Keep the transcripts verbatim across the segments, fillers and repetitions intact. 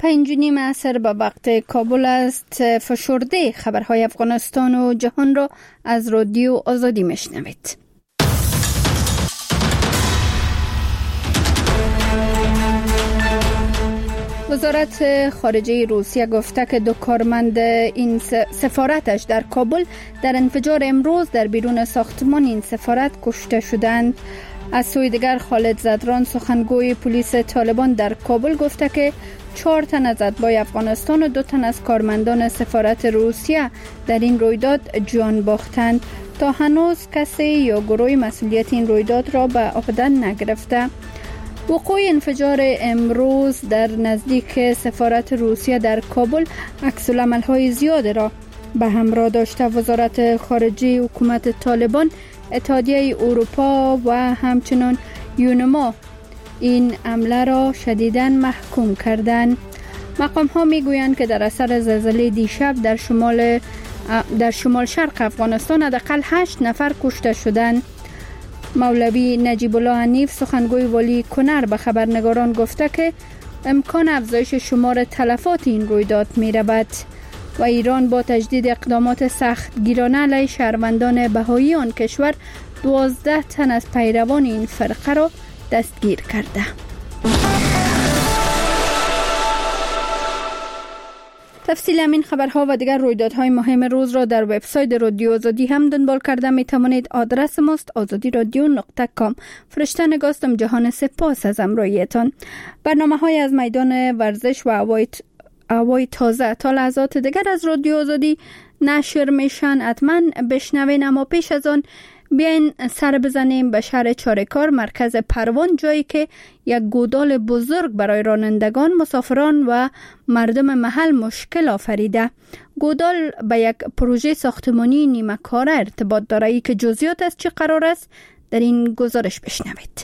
پنج و نیم عصر به وقت کابل است. فشرده خبرهای افغانستان و جهان را از رادیو آزادی میشنوید. وزارت خارجه روسیه گفته که دو کارمند این سفارتش در کابل در انفجار امروز در بیرون ساختمان این سفارت کشته شدند. از سوی دیگر خالد زدران سخنگوی پلیس طالبان در کابل گفته که چهار تن از اتباع افغانستان و دو تن از کارمندان سفارت روسیه در این رویداد جان باختند. تا هنوز کسی یا گروه مسئولیت این رویداد را به عهده نگرفته. وقوع انفجار امروز در نزدیک سفارت روسیه در کابل عکس‌العمل‌های زیاد را به همراه داشته. وزارت خارجه حکومت طالبان، اتحادیه اروپا و همچنین یونما این حمله را شدیداً محکوم کردند. مقام‌ها می‌گویند که در اثر زلزله دیشب در شمال در شمال شرق افغانستان حداقل هشت نفر کشته شدند. مولوی نجیب الله حنیف سخنگوی والی کنر به خبرنگاران گفته که امکان افزایش شمار تلفات این رویداد می رود و ایران با تجدید اقدامات سختگیرانه علیه شهروندان بهایی آن کشور دوازده تن از پیروان این فرقه را دستگیر کرده. تفصیل همین خبرها و دیگر رویدادهای مهم روز را در وبسایت رادیو آزادی هم دنبال کرده می توانید. آدرس ماست آزادی رادیو نقطه کام. فرشته نگاستم جهان سپاس از همراهیتان. برنامه‌های از میدان ورزش و هوای هوای تازه تا لحظات دیگر از رادیو آزادی نشر میشن. حتما بشنوین. اما پیش از آن بیاین سر بزنیم به شهر چاریکار، مرکز پروان، جایی که یک گودال بزرگ برای رانندگان، مسافران و مردم محل مشکل آفریده. گودال به یک پروژه ساختمانی نیمه کاره ارتباط داره. ای که جزئیات از چه قرار است در این گزارش بشنوید.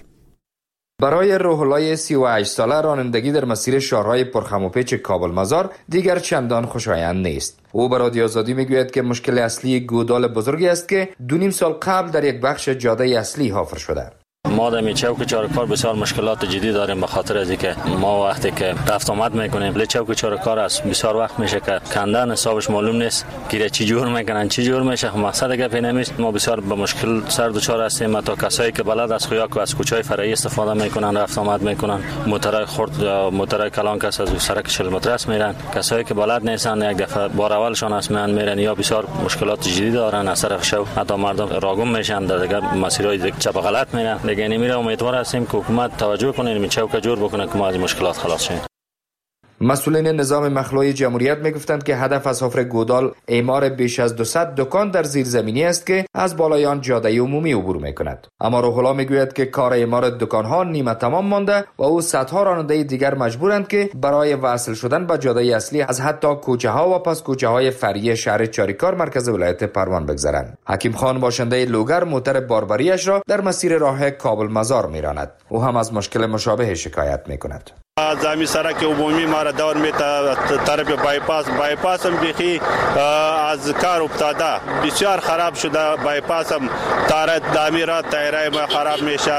برای روح الله سی و هشت ساله رانندگی در مسیر شهرهای پرخم و پیچ کابل مزار دیگر چندان خوشایند نیست. او به رادیو آزادی میگوید که مشکل اصلی گودال بزرگی است که دو نیم سال قبل در یک بخش جاده اصلی حفر شده. ما در چوک چارکار بسیار مشکلات جدی داریم به خاطر از اینکه ما وقتی که رفت آمد میکنیم ل چوک چارکار است بسیار وقت میشه که کندن حسابش معلوم نیست که چی جور میکنن چی جور میشه. مقصد گپ نمیست. ما بسیار به مشکل سر دچار هستیم. تا کسایی که بلد از خویاک و از کوچه‌های فرعی استفاده میکنن رفت آمد میکنن، موتورای خرد یا موتورای کلان کس از سرک چهل متر است میرن. کسایی که بلد نیستن یک دفعه بار اولشان است میان میرن یا بسیار مشکلات جدی دارن از طرف شو. حتی مردم راگم میشن در دیگر مسیرهای چپ غلط میرن. دیگه نمیره. امیدوار هستیم که حکومت توجه کنه این چوک جور بکنه که ما از مشکلات خلاص شیم. مسئولین نظام مخلوعی جمهوریت میگفتند که هدف از حفر گودال اعمار بیش از دویست دکان در زیرزمینی است که از بالای آن جاده عمومی عبور میکند. اما روح الله میگوید که کار اعمار دکانها نیمه تمام مانده و او صدها راننده دیگر مجبورند که برای وصل شدن به جاده اصلی از حتی کوچه ها و پس کوچه های فرعی شهر چاریکار مرکز ولایت پروان بگذرند. حکیم خان باشنده لوگر موتر باربریش را در مسیر راه کابل مزار میراند. او هم از مشکل مشابه شکایت میکند. از همین سرک عمومی ما را دور میتا طرف بایپاس بایپاس هم بیخی از کار افتاده، بسیار خراب شده. بایپاس هم تار تعمیرات تایرای ما خراب میشه،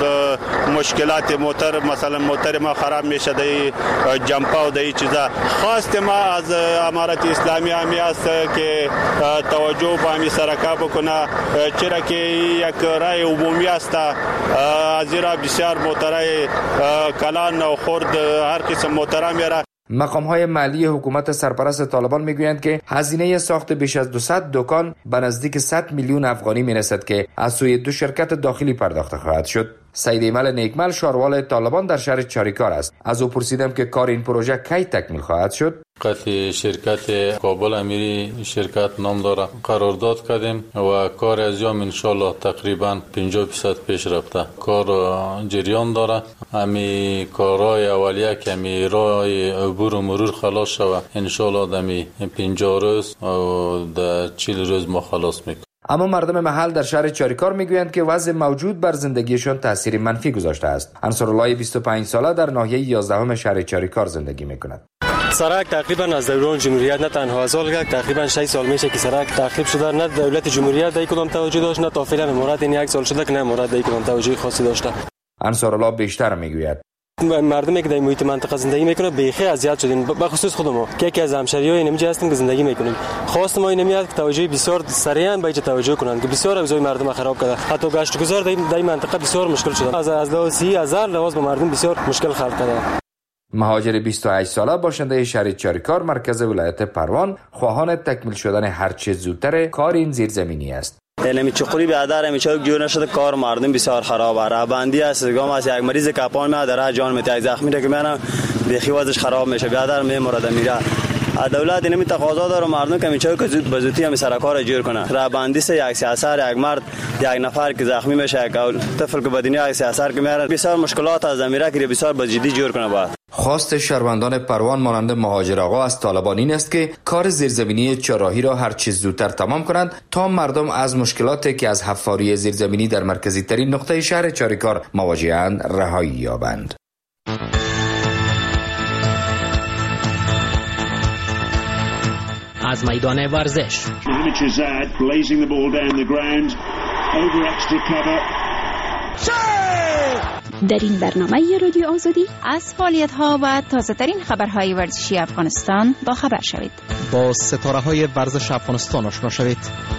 مشکلات موتر مثلا موتر ما خراب میشه، دی جمپا و دی چیزا. خواست ما از امارت اسلامی همی است که توجه به همین سرکا بکنه، چرا که یک راه عمومی است. از را بسیار موترای کلان و خرد هر قسم موترا میره. مقام‌های محلی حکومت سرپرست طالبان میگویند که هزینه ساخت بیش از دویست دکان به نزدیک صد میلیون افغانی میرسد که از سوی دو شرکت داخلی پرداخته خواهد شد. سید ایمل نیکمل شاروال طالبان در شهر چاریکار است. از او پرسیدم که کار این پروژه کی تکمیل خواهد شد. قطعی شرکت کابل امیری شرکت نام داره، قرارداد کردیم و کار از یام انشالله تقریبا پنجاه درصد پیش رفته. کار جریان داره. امی کارهای اولیه که امی راه عبور و مرور خلاص شود انشالله دمی پنجاه روز و در چهل روز ما خلاص میکنیم. اما مردم محل در شهر چاریکار میگویند که وضع موجود بر زندگیشان تاثیر منفی گذاشته است. انصارالله بیست و پنج ساله در ناحیه یازدهم شهر چاریکار زندگی میکند. سرک تقریبا از دوران جمهوریت نه تنها از سال تقریبا شش سال میشه که سرک تعقیب شده. نه دولت جمهوریت در کدام توجه داشت، نه تا فعلا امارات این یک سال شده که نه امارات در کدام توجه خاصی داشته. انصارالله بیشتر میگوید مردمی که در محیط منطقه زندگی میکنه بیخی اذیت شدیم، به خصوص خود ما که یکی از همشهریای اینجا هستیم که زندگی میکنیم. خواست ما این میاد که توجه بسیار سریعا به اینجا توجه کنند که بسیار اوضاع مردم خراب کرده. حتی گشت گذار در این منطقه بسیار مشکل شده. از از لحاظ سی هزار لحاظ به مردم بسیار مشکل خلق کرده. مهاجر بیست و هشت ساله باشنده شهر چاریکار مرکز ولایت پروان خواهان تکمیل شدن هر چه زودتر کار این زیرزمینی است. علمی چقوری بیادر همی چوک جور نشده کار مردم بسیار خراب است. رهبندی است گام از یک مریض کپان میاد در جان میته زخمی که میانه بخی وضعش خراب میشه بیادر میمرد میره. دولت اینمی تقاضا داره مردم که میچوک زود به زودی هم سر کار جور کنه. رهبندی سه یک سیاسر یک مرد یک نفر که زخمی میشه یک طفل که بدنی یک سیاسر که میاره بسیار مشکلات از زمیره که بسیار به جدی جور کنه باید. خواست شهروندان پروان مانند مهاجر آقا از طالبان این است که کار زیرزمینی چهارراهی را هر چیز زودتر تمام کنند تا مردم از مشکلاتی که از حفاری زیرزمینی در مرکزی ترین نقطه شهر چاریکار مواجه‌اند رهایی یابند. از میدان ورزش در این برنامه رادیو آزادی از فعالیت‌ها و تازه‌ترین خبرهای ورزشی افغانستان با خبر شوید. با ستاره‌های ورزش افغانستان آشنا شوید.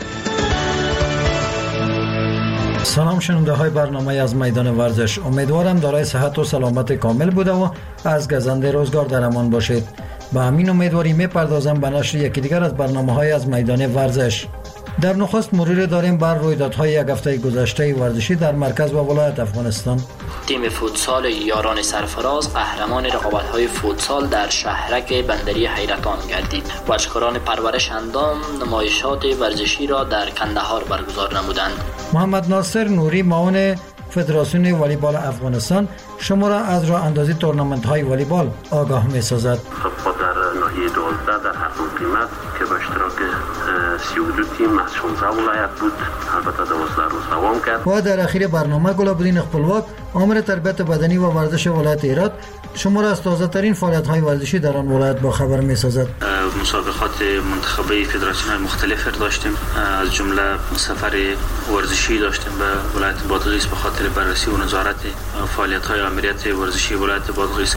سلام شنونده های برنامه از میدان ورزش، امیدوارم دارای صحت و سلامت کامل بوده و از گزنده روزگار در امان باشید. با همین امیدواری میپردازم به نشر یکی دیگر از برنامه های از میدان ورزش. در نخست مرور داریم بر رویدادهای یک هفته گذشته ورزشی در مرکز و ولایت افغانستان. تیم فوتسال یاران سرفراز قهرمان رقابت‌های فوتسال در شهرک بندری حیرتان گردید. ورزشکاران پرورش اندام نمایشات ورزشی را در کندهار برگزار نمودند. محمد ناصر نوری معاون فدراسیون والیبال افغانستان شما را از راه اندازی تورنمنت های والیبال آگاه می سازد. خب در ناحیه دوازده در هر دو تیمت که به اشتراک سی و دو تیم از شانزده ولایت بود، البته دوازده روز دوام کرد. و در اخیر برنامه گلابدین خپلواک امر تربیت بدنی و ورزش ولایت هرات شما را از تازه ترین فعالیت های ورزشی در آن ولایت با خبر می سازد. مسابقات منتخبه فدراسیون مختلف داشتیم، از جمله سفر ورزشی داشتیم به ولایت بادغیس به خاطر بررسی و نظارت فعالیت های امنیت ورزشی ولایت بادغیس.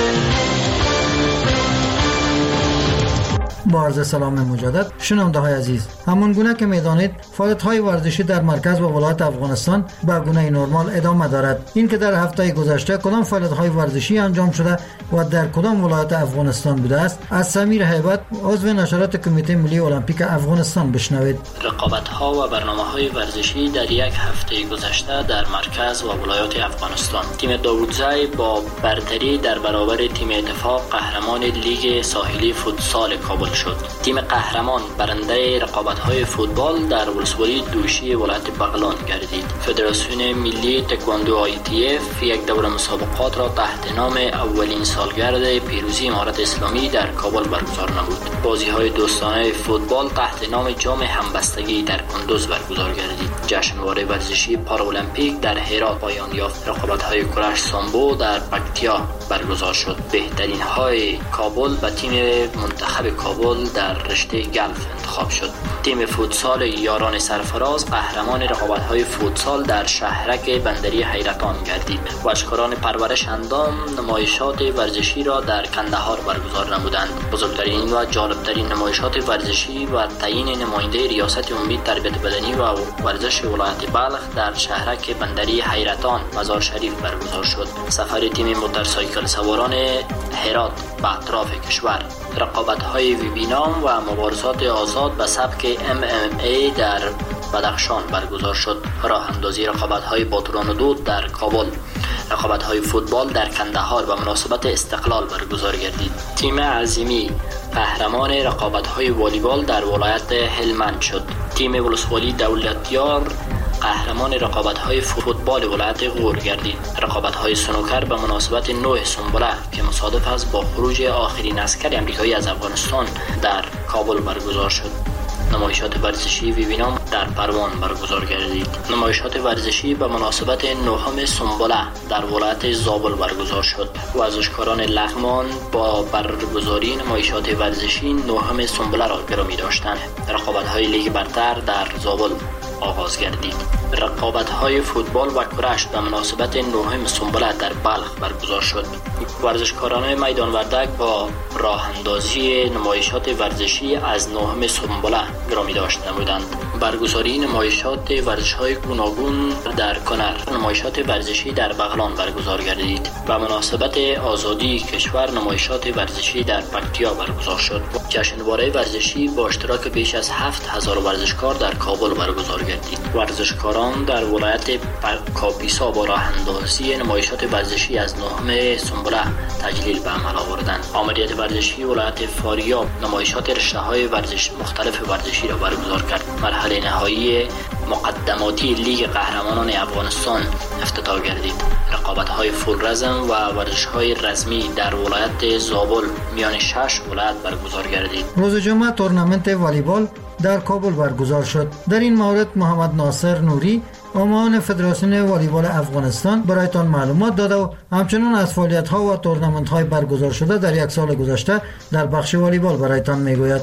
با عرض سلام مجدد شنونده های عزیز، همان گونه که میدانید فعالیت های ورزشی در مرکز و ولایت افغانستان به گونه نرمال ادامه دارد. این که در هفته گذشته کدام فعالیت های ورزشی انجام شده و در کدام ولایت افغانستان بوده است از سمیر هیبت عضو نشرات کمیته ملی المپیک افغانستان بشنوید. رقابت ها و برنامه‌های ورزشی در یک هفته گذشته در مرکز و ولایات افغانستان. تیم داوودزی با برتری در برابر تیم اتفاق قهرمان لیگ ساحلی فوتسال کابل شد. تیم قهرمان برنده رقابت‌های فوتبال در ولسوالی دوشی ولایت بغلان گردید. فدراسیون ملی تکواندو آی تی اف یک دوره مسابقات را تحت نام اولین سالگرد پیروزی امارت اسلامی در کابل برگزار نمود. بازی‌های دوستانه فوتبال تحت نام جام همبستگی در کندوز برگزار گردید. جشنواره ورزشی پارالمپیک در هرات پایان یافت. رقابت‌های کرش سامبو در پکتیا برگزار شد. بهترین های کابل به تیم منتخب کابل در رشته گلف انتخاب شد. تیم فوتسال یاران سرفراز قهرمان رقابت‌های فوتسال در شهرک بندری حیرتان گردید. ورزشکاران پرورش اندام نمایشات ورزشی را در کندهار برگزار نمودند. بزرگترین و جالبترین نمایشات ورزشی و تعیین نماینده ریاست عمومی تربیت بدنی و ورزش ولایت بلخ در شهرک بندری حیرتان مزار شریف برگزار شد. سفر تیم موتورسایکل سواران هرات به اطراف کشور. رقابت‌های ویبینام و مبارزات آزاد به سبک ام ام ای در بدخشان برگزار شد. راه اندازی رقابت‌های باتوران و دود در کابل. رقابت‌های فوتبال در کندهار به مناسبت استقلال برگزار گردید. تیم عظیمی قهرمان رقابت‌های والیبال در ولایت هلمند شد. تیم ولسوالی دولتیار قهرمان رقابت‌های فوتبال ولایت غور گردید. رقابت‌های سنوکر به مناسبت نوع سنبله که مصادف است با خروج آخرین عسکر آمریکایی از افغانستان در کابل برگزار شد. نمایشات ورزشی ویبینام در پروان برگزار گردید. نمایشات ورزشی به مناسبت نهم سنبله در ولایت زابل برگزار شد. ورزشکاران لغمان با برگزاری نمایشات ورزشی نهم سنبله را گرامی داشتند. رقابت‌های لیگ برتر در زابل آغاز گردید. رقابت‌های فوتبال و کرش به مناسبت نهم سنبله در بلخ برگزار شد. ورزشکاران میدان وردک با راه اندازی نمایشات ورزشی از نهم سنبله گرامی داشت نمودند. برگزاری نمایشات ورزش‌های گوناگون در کنر، نمایشات ورزشی در بغلان برگزار گردید. به مناسبت آزادی کشور نمایشات ورزشی در پکتیا برگزار شد. جشنواره ورزشی با اشتراک بیش از هفت هزار ورزشکار در کابل برگزار گردید. ورزشکاران در ولایت کاپیسا با راه اندازی نمایشات ورزشی از نهم سنبله تجلیل به عمل آوردند. آمریت ورزشی ولایت فاریاب نمایشات رشته‌های ورزش مختلف ورزشی را برگزار کرد. مرحله نهایی مقدماتی لیگ قهرمانان افغانستان افتتاح گردید. رقابت‌های فول رزم و ورزش‌های رزمی در ولایت زابل میان شش ولایت برگزار گردید. روز جمعه تورنمنت والیبال در کابل برگزار شد. در این مورد محمد ناصر نوری معاون فدراسیون والیبال افغانستان برایتان معلومات داده و همچنین از فعالیت‌ها و تورنمنت‌های برگزار شده در یک سال گذشته در بخش والیبال برایتان میگوید.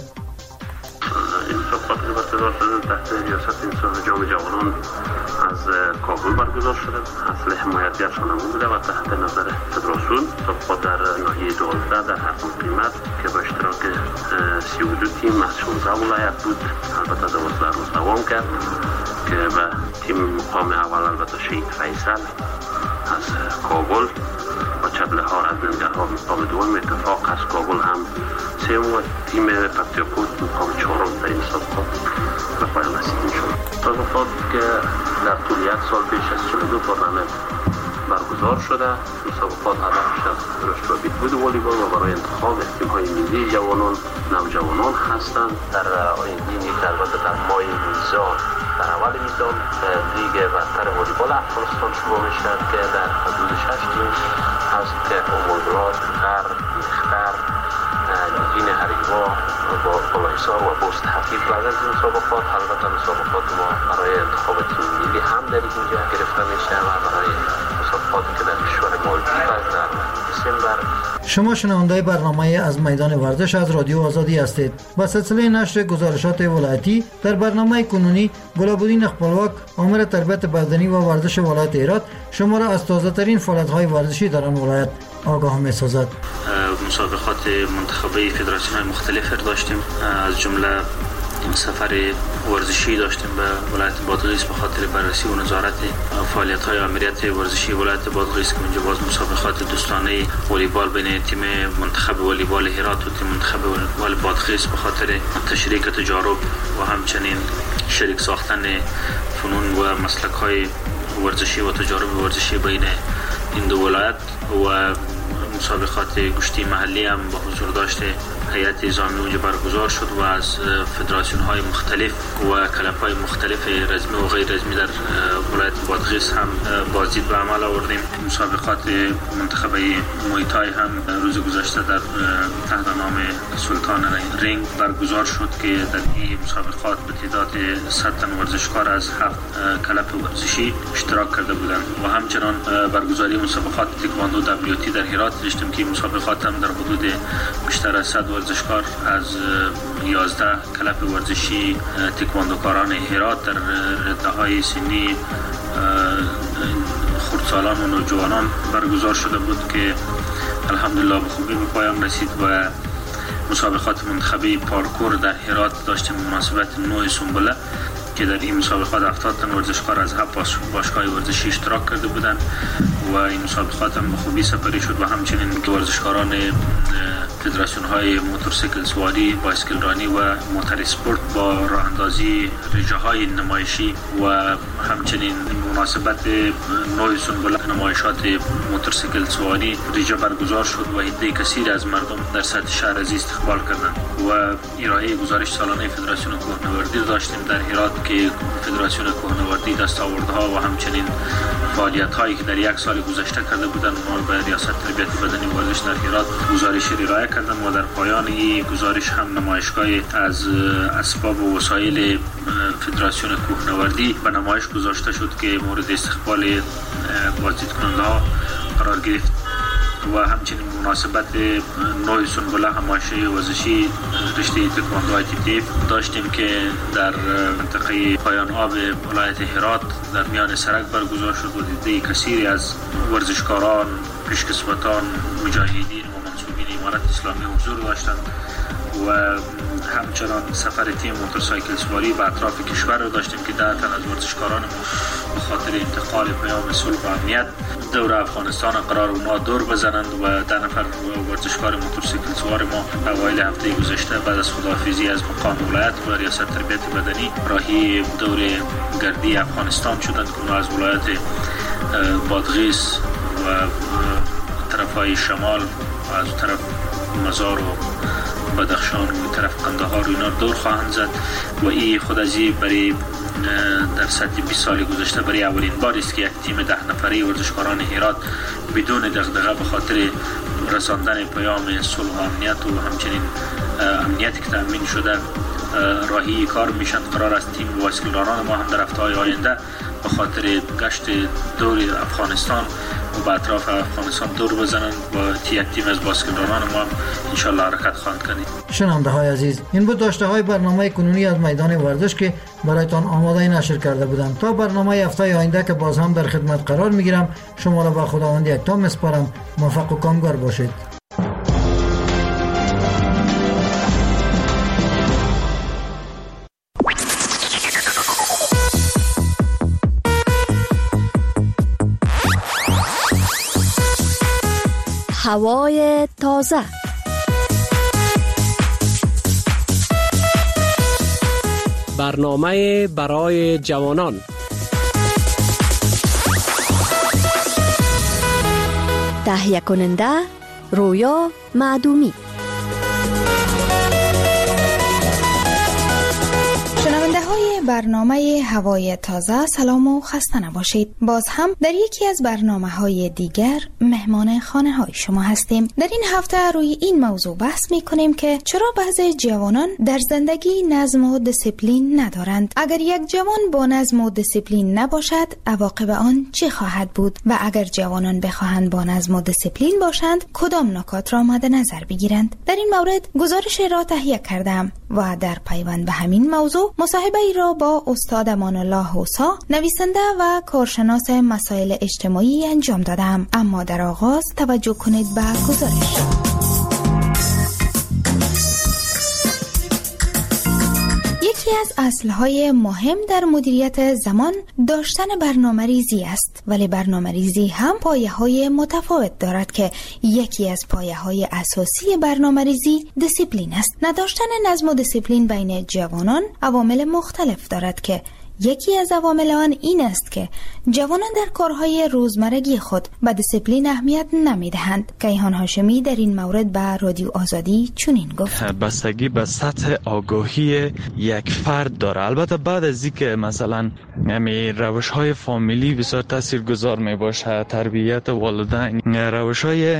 تحت ریاست انسان جام جوانان از کابل برگزار شده. اصل حمایتگر شانمون بوده و تحت نظر فدراسیون تا در ناحیه دوازده در هر قیمت که با اشتراک سی و دو تیم از شانزده ولایت بود. البته دوازده روز دوام کرد که به تیم مقام اول البته شهید فیصل از کابل و چبله ها از ننگرها مقام دوم، اتفاق از کابل هم سوم و تیم پکتیاکوت مقام چهارم در این مسابقه به پایان رسیده شد. مسابقات که در طول یک سال بیش از چهل و دو تورنمنت برگزار شده. مسابقات هدفش از رشد و بهبود والیبال و برای انتخاب تیم‌های ملی جوانان نوجوانان هستند. در آینده نیز البته در ماه میزان در اول میزان لیگ برتر والیبال افغانستان شروع میشه که در حدود شش تیم هست که امولگراد، غر، میختر، نگین هریوا با بلاحصار و بست حفیظ بعد از مسابقات. البته مسابقات ما برای انتخاب تیم ملی هم در اینجا گرفته میشه و برای مسابقاتی که در کشور مالدیو در دسامبر. شما شنونده برنامه از میدان ورزش از رادیو آزادی هستید. با سلسله نشر گزارشات ولایتی در برنامه کنونی گلابودین خپلواک آمر تربیت بدنی و ورزش ولایت هرات شما را از تازه ترین فعالیت‌های ورزشی در آن ولایت آگاه می‌سازد. مسابقات منتخبه فدراسیون مختلف داشتیم، از جمله سفر ورزشی داشتیم به ولایت بادغیس به خاطر بررسی و نظارت فعالیت‌های آمریت ورزشی ولایت بادغیس که اونجا باز مسابقات دوستانه والیبال بین تیم منتخب والیبال هرات و تیم منتخب والیبال بادغیس به خاطر تشریک تجارب و همچنین شریک ساختن فنون و مسلک‌های ورزشی و تجارب ورزشی بین این دو ولایت و مسابقات گشتی محلی هم با حضور داشته هیئت نظامی اونجا برگزار شد و از فدراسیون های مختلف و کلب های مختلف رزمی و غیر رزمی در ولایت بادغیس هم بازدید به عمل آوردیم. مسابقات منتخبه مویتای هم روز گذشته در تحت نام سلطان رینگ برگزار شد که در این مسابقات به تعداد صد تن ورزشکار از هفت کلب ورزشی اشتراک کرده بودند و همچنان برگزاری مسابقات تکواندو دبلیو تی در هرات داشتیم که مسابقات هم در حدود بیشتر از صد ورزشکار از یازده کلب ورزشی تکواندوکاران هرات در رده‌های سنی خردسالان و نوجوانان برگزار شده بود که الحمدلله به خوبی به پایان رسید و مسابقات منتخبه پارکور در هرات داشتیم مناسبت نو سنبله که در این مسابقات هفتاد تن ورزشکار از هفت باشگاه ورزشی اشتراک کرده بودند و این مسابقات هم به خوبی سپری شد و همچنین ورزشکاران فدراسیون های موتورسیکل سواری، بایسکل رانی و موتور اسپورت با راه اندازی رژه های نمایشی و همچنین مناسبت نوع سنبله نمایشات موتورسیکل سواری رژه برگزار شد و عده کثیر از مردم در سطح شهر از استقبال کردند و ارائه گزارش سالانه فدراسیون کوهنوردی داشتیم در هرات که فدراسیون کوهنوردی دستاوردها و همچنین فعالیت هایی که در یک سال گذشته کرده بودند ما به ریاست تربیت بدنی و ورزش در هرات گزارش ارائه کردند و در پایان این گزارش هم نمایشگاه از اسباب و وسایل فدراسیون کوهنوردی به نمایش گذاشته شد که مورد استقبال بازدید کننده ها قرار گرفت. و همچنین مناسبت نوع سنبله همایشی ورزشی رشته تکواندو آی تی تی داشتیم که در منطقه پایان آب ولایت هرات در میان سرک برگزار شد و دیده کثیری از ورزشکاران، پیشکسوتان، مجاهدین و منصوبین امارت اسلامی حضور داشتند و همچنان سفر تیم موتورسایکل سواری به اطراف کشور رو داشتیم که ده تن از ورزشکاران ما به خاطر انتقال پیام صلح و امنیت دور افغانستان قرار اونا دور بزنند و ده نفر ورزشکار موتورسایکل سوار ما اوایل هفته گذشته بعد از خداحافظی از مقام ولایت و ریاست تربیت بدنی راهی دور گردی افغانستان شدند که اونا از ولایت بادغیس و طرفای شمال و از طرف مزار و بدخشان و طرف قندهار و اینا دور خواهند زد و این خود از این برای در سطح بیست سال گذشته برای اولین بار است که یک تیم ده نفری ورزشکاران هرات بدون دغدغه به خاطر رساندن پیام صلح و امنیت و همچنین امنیتی که تامین شده راهی کار میشن. قرار است تیم باسکلرانان ما هم در هفته‌های آینده به خاطر گشت دور افغانستان و به اطراف افغانستان دور بزنند و یک تیم از باسکلرانان ما ان شاء الله حرکت خواهند کنید. شنونده های عزیز، این بود داشته های برنامه کنونی از میدان ورزش که برایتان آماده نشر کرده بودم. تا برنامه هفته آینده که باز هم در خدمت قرار میگیرم، شما را به خداوند یکتا میسپارم. موفق و کامگار باشید. هوای تازه، برنامه برای جوانان، تهیه کننده رویا معدومی. برنامه هوای تازه سلام و خسته نباشید. باز هم در یکی از برنامه های دیگر مهمان خانه های شما هستیم. در این هفته روی این موضوع بحث می کنیم که چرا بعضی جوانان در زندگی نظم و دیسیپلین ندارند. اگر یک جوان با نظم و دیسیپلین نباشد عواقب آن چه خواهد بود و اگر جوانان بخواهند با نظم و دیسیپلین باشند کدام نکات را مد نظر بگیرند. در این مورد گزارش را تهیه کردم و در پیوند به همین موضوع مصاحبه ای را با استاد امان الله حوسا، نویسنده و کارشناس مسائل اجتماعی انجام دادم. اما در آغاز توجه کنید به گزارش. یکی از اصلهای مهم در مدیریت زمان داشتن برنامه ریزی است، ولی برنامه ریزی هم پایه های متفاوت دارد که یکی از پایه های اساسی برنامه ریزی دیسیپلین است. نداشتن نظم و دیسیپلین بین جوانان عوامل مختلف دارد که یکی از عوامل آن این است که جوانان در کارهای روزمرگی خود به دیسیپلین اهمیت نمیدهند. کیهان هاشمی در این مورد به رادیو آزادی چنین گفت: بستگی به سطح آگاهی یک فرد داره. البته بعد از اینکه مثلا همین روش‌های فامیلی بسیار تاثیرگذار میباشه، تربیت والدین، روش‌های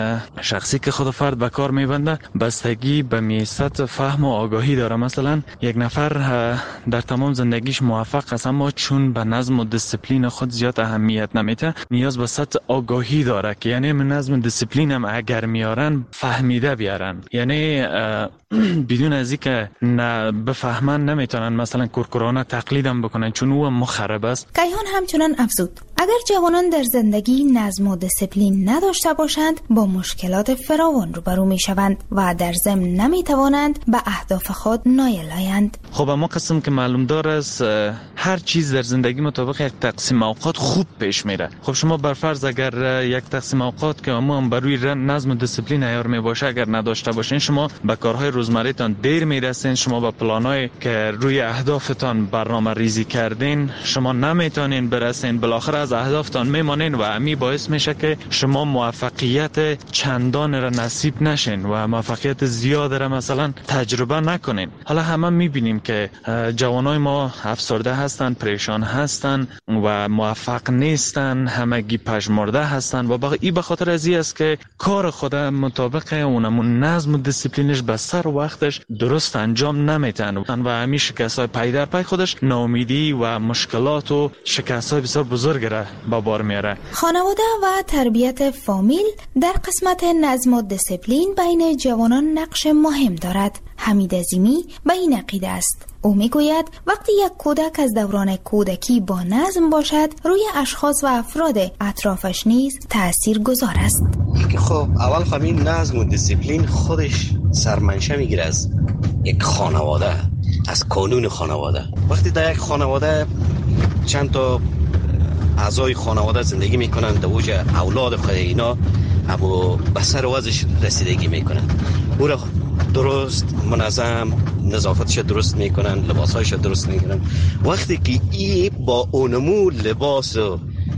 شخصی که خود فرد به کار میبنده، بستگی به می سطح فهم و آگاهی داره. مثلا یک نفر در تمام زندگیش موفق است اما چون به نظم و دیسیپلین خود زیاد اهمیت نمیده، نیاز به سطح آگاهی داره که یعنی من نظم و دیسیپلین هم اگر میارن فهمیده بیارن، یعنی بدون از اینکه نه بفهمن نمیتونن مثلا کورکورانه تقلیدم بکنن چون او مخرب است. کیهان همچنان افزود: اگر جوانان در زندگی نظم و دیسیپلین نداشته باشند با مشکلات فراوان روبرو میشوند و در ضمن نمیتوانند به اهداف خود نایل آیند. خب اما قسم که معلوم دار است هر چیز در زندگی مطابق یک تقسیم اوقات خوب پیش میره. خب شما بر فرض اگر یک تقسیم اوقات که اما هم بروی نظم و دیسیپلین عیار میباشه اگر نداشته باشین، شما به کارهای روزمره‌تان دیر میرسین، شما به پلانایی که روی اهدافتان برنامه ریزی کردین شما نمیتونین برسین، بالاخره از اهدافتان میمانین و امی باعث میشه که شما موفقیت چندان را نصیب نشین و موفقیت زیاد را مثلا تجربه نکنین. حالا همه میبینیم که جوانای ما افسرده هستن، پریشان هستن و موفق نیستن، همگی پژمرده هستن و این به خاطر از این است که کار خود مطابق اونمون نظم و دیسیپلینش به سر وقتش درست انجام نمیتن و همین شکست‌های پی در پی خودش ناامیدی و مشکلات و شکست‌های بسیار بزرگ را به بار میاره. خانواده و تربیت فامیل در قسمت نظم و دیسیپلین بین جوانان نقش مهم دارد. حمید عظیمی به این عقیده است. او میگوید وقتی یک کودک از دوران کودکی با نظم باشد، روی اشخاص و افراد اطرافش نیز تأثیر گذار است. خب اول خب این نظم و دیسیپلین خودش سرمنشه میگیره از یک خانواده، از قانون خانواده. وقتی در یک خانواده چند تا اعضای خانواده زندگی میکنن، در اوج اولاد خود اینا اما به سر وضعش رسیدگی میکنن، او را درست منظم نظافتش درست میکنن، لباسهایش درست میکنن. وقتی که ای با اونمو لباس و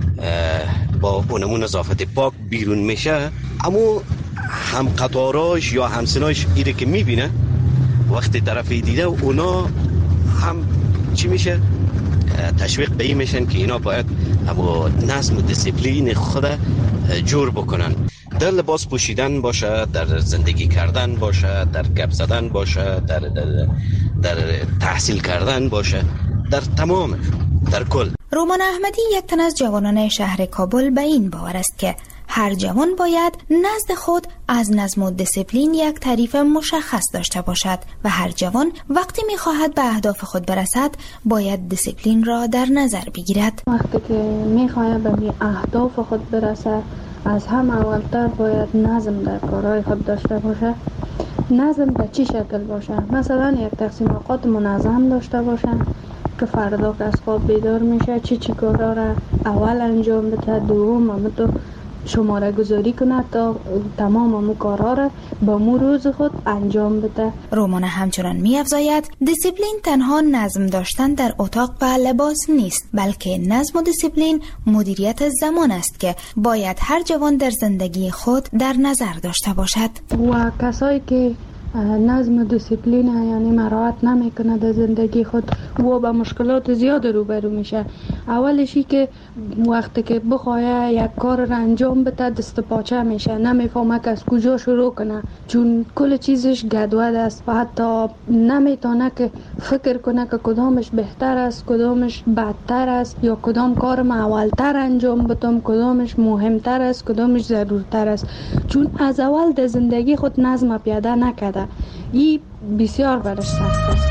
با اونمو نظافت پاک بیرون میشه، اما هم قطاراش یا همسناش ایره که میبینه، وقتی طرفی دیده اونا هم چی میشه؟ تشویق به این میشن که اینا باید اما نظم و دیسیپلین خود جور بکنن. در لباس پوشیدن باشه، در زندگی کردن باشه، در گپ زدن باشه، در, در, در تحصیل کردن باشه، در تمام، در کل. رومان احمدی یک تن از جوانان شهر کابل به این باور است که هر جوان باید نزد خود از نظم و دیسیپلین یک تعریف مشخص داشته باشد و هر جوان وقتی می‌خواهد به اهداف خود برسد باید دیسیپلین را در نظر بگیرد. وقتی که می‌خواهد به اهداف خود برسد، از هم اولتر باید نظم در کارهای خود داشته باشه. نظم به چی شکل باشه؟ مثلا یک تقسیم اوقات منظم داشته باشه که فردا که از خواب بیدار میشه چی چی کارا را اول انجام بده، دوم هم تو شماره گذاری کنه تا تمام امو کارا را با مو روز خود انجام بده. رومان همچنان می افزاید دیسیپلین تنها نظم داشتن در اتاق و لباس نیست، بلکه نظم و دیسیپلین مدیریت زمان است که باید هر جوان در زندگی خود در نظر داشته باشد. و کسایی که نظم و دیسیپلین یعنی مراعات نمیکنه در زندگی خود و با مشکلات زیاد روبرو میشه. اولشی که وقتی که بخواه یک کار را انجام بده دست پاچه میشه، نمیفهمه که از کجا شروع کنه، چون کل چیزش گدود است و حتی نمیتونه که فکر کنه که کدامش بهتر است، کدامش بدتر است، یا کدام کار ما اولتر انجام بدم، کدامش مهمتر است، کدامش ضرورتر است، چون از اول در زندگی خود نظم پیاده نکرده. این بسیار برش سخت است.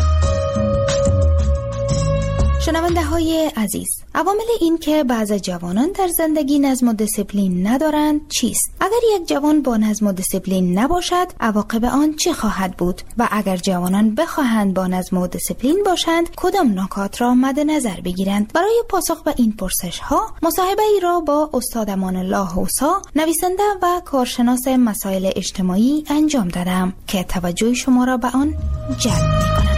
شنونده های عزیز، عوامل این که بعض جوانان در زندگی نظم و دیسیپلین ندارند چیست؟ اگر یک جوان با نظم و دیسیپلین نباشد، عواقب آن چه خواهد بود؟ و اگر جوانان بخواهند با نظم و دیسیپلین باشند، کدام نکات را مد نظر بگیرند؟ برای پاسخ به این پرسش ها، مصاحبه ای را با استاد امان الله حوسا، نویسنده و کارشناس مسائل اجتماعی انجام دادم که توجه شما را به آن جلب می‌کند.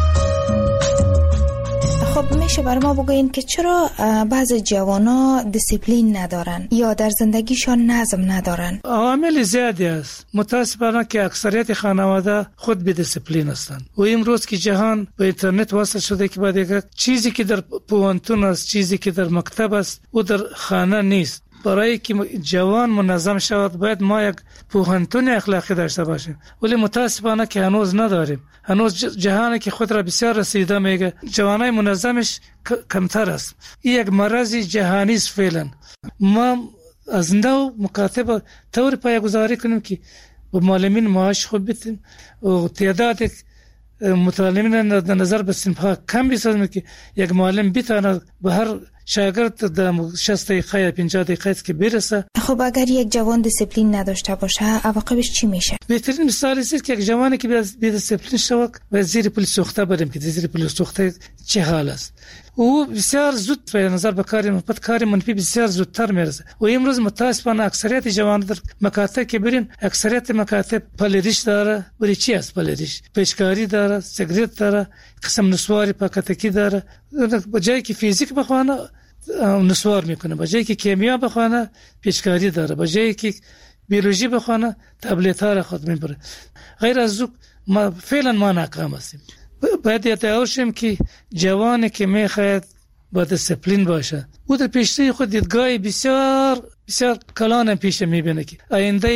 خب میشه برای ما بگوین که چرا بعض جوانا دیسیپلین ندارن یا در زندگیشان نظم ندارن؟ عوامل زیادی است. متاسفانه که اکثریت خانواده خود بی دیسیپلین هستند و امروز که جهان به اینترنت وصل شده که بعد یک چیزی که در پوانتون است، چیزی که در مکتب است و در خانه نیست. برای که جوان منظم شود باید ما یک پوهنتون اخلاقی داشته باشیم، ولی متاسفانه که هنوز نداریم. هنوز جهانی که خود را بسیار رسیده میگه جوانای منظمش کمتر است. این یک مرض جهانی است فعلا. ما از نو مکاتب طور پایه‌گذاری کنیم که با معلمین معاش خوب بدیم و تعداد متعلمین در نظر به صنف‌ها کم بسازیم که یک معلم بتواند به هر شاگرد در شصت دقیقه یا پنجاه دقیقه که برسه. خب اگر یک جوان دیسیپلین نداشته باشه عواقبش چی میشه؟ بهترین مثال است که یک جوانی که بی دیسیپلین شود و زیر پل سوخته بریم که زیر پل سوخته چه حال است. او بسیار زود به نظر به کار مثبت کار منفی بسیار زودتر میرسه. و امروز متاسفانه اکثریت جوانان در مکاتب که برین اکثریت مکاتب پلریش داره. ولی چی است پلریش؟ پیچکاری داره، سیگریت داره، قسم نسواری پاکتکی داره. بجای که فیزیک بخوانه نسوار میکنه، بجای که کیمیا بخوانه پیچکاری داره، بجای که بیولوژی بخوانه تبلیت ها را خود میبره. غیر از او ما فعلا ما ناکام هستیم. باید یادآور شیم که جوانی که میخواهد با دیسیپلین باشه او در پیشروی خود دیدگاه بسیار بسیار کلان پیش میبینه که آینده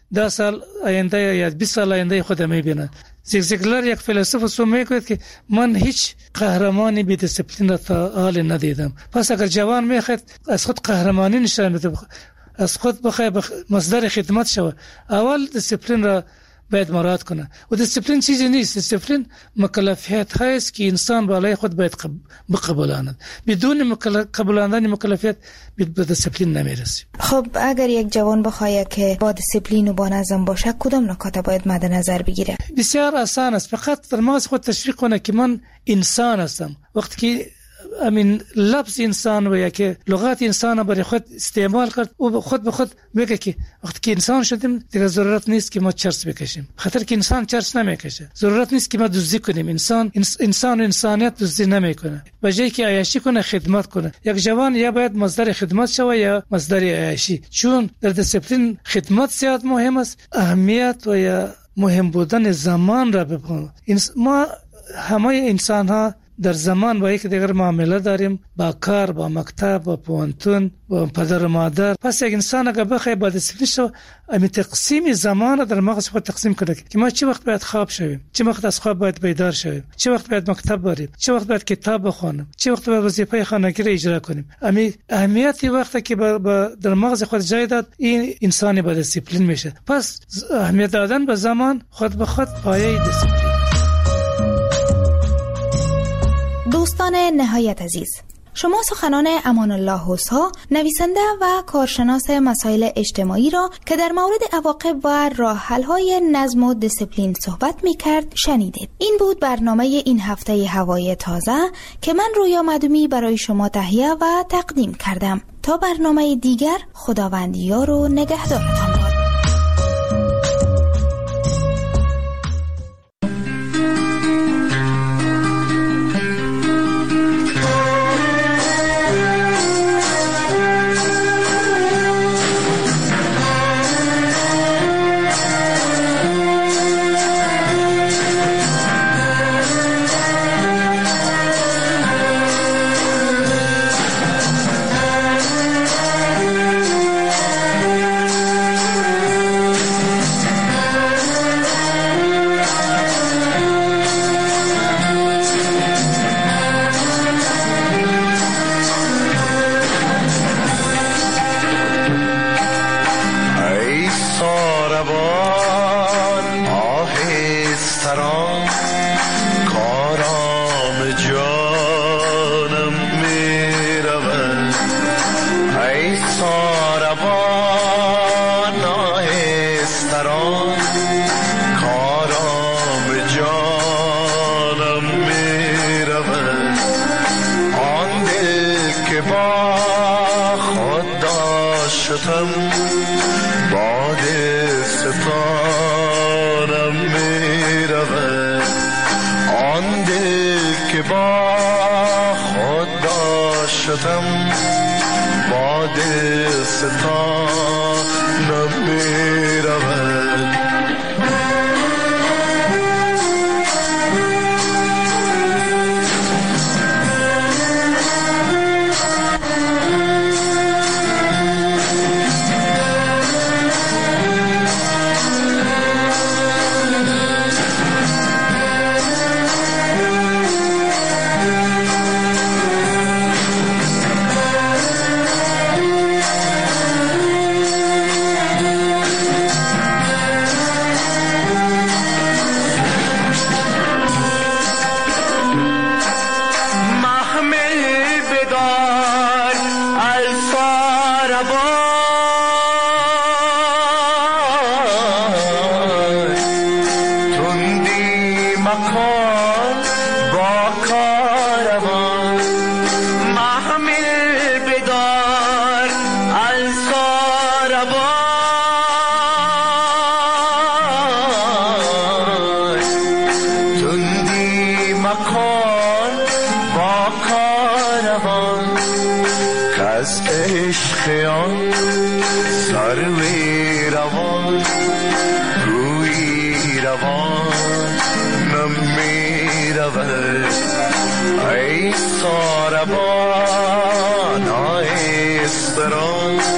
ده سال آینده یا بیست سال آینده خود میبینه. زیگزیگلر یک فیلسوف سو میگوید که من هیچ قهرمانی بی دیسپلین را تا حال ندیدم. پس اگر جوان میخواد از خود قهرمانی نشان بده، از خود بخواد بخ... مصدر خدمت شوه، اول دیسپلین را باید مراعات کنه. و دیسپلین چیزی نیست. دیسپلین مکلفیت هست که انسان بالای خود باید بقبولاند. بدون قبولاندن مکلفیت به دیسپلین نمیرسی. خب اگر یک جوان بخواد که با دیسپلین و با نظم باشه، کدام نکات باید مد نظر بگیره؟ بسیار آسان است. فقط در مغز خود تشویق کنه که من انسان هستم. وقتی که امین لفظ انسان و یا که لغت انسان برای خود استعمال کرد و خود به خود میگه که وقتی که انسان شدیم دیگه ضرورت نیست که ما چرس بکشیم، خاطر که انسان چرس نمیکشه. ضرورت نیست که ما دزدی کنیم. انسان انسان و انسانیت دزدی نمیکنه. به جای که عیاشی کنه خدمت کنه. یک جوان یا باید مصدر خدمت شوه یا مصدر عیاشی، چون در دیسپلین خدمت زیاد مهم است. اهمیت و یا مهم بودن زمان را بپن. ما همه انسان ها در زمان با یک دیگر معامله داریم، با کار، با مکتب، با پوانتون، با پدر و مادر. پس یک انسان اگر بخواد با دیسپلین شو، امی تقسیم زمان در مغز خود تقسیم کنه که ما چه وقت باید خواب شویم، چه وقت از خواب باید بیدار شویم، چه وقت باید مکتب بریم، چه وقت باید کتاب بخونیم، چه وقت باید وظیفه خانگی را اجرا کنیم. امی اهمیتی وقتی که با, با در مغز خود جای داد، این انسانی با دیسپلین میشه. پس اهمیت دادن به زمان خود به خود پایه دیسپلین. دوستان نهایت عزیز، شما سخنان امان الله حسا، نویسنده و کارشناس مسائل اجتماعی را که در مورد عواقب و راه حل‌های نظم و دیسپلین صحبت می‌کرد شنیدید. این بود برنامه این هفته هوای تازه که من رویا مدومی برای شما تهیه و تقدیم کردم. تا برنامه دیگر، خداوند یار و نگهدارتان باد. ای ساربان ای استران